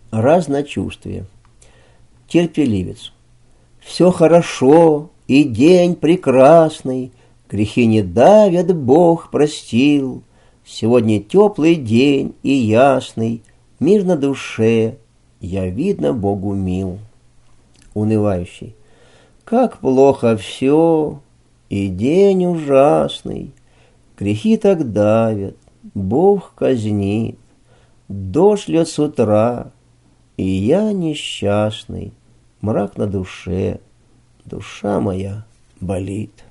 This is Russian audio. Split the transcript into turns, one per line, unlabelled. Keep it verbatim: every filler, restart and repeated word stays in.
Разночувствие. Терпеливец. Все хорошо, и день прекрасный, грехи не давят, Бог простил. Сегодня теплый день и ясный, мир на душе, я, видно, Богу мил. Унывающий. Как плохо все, и день ужасный, грехи так давят, Бог казнит. Дождь льет с утра, и я несчастный, мрак на душе, душа моя болит.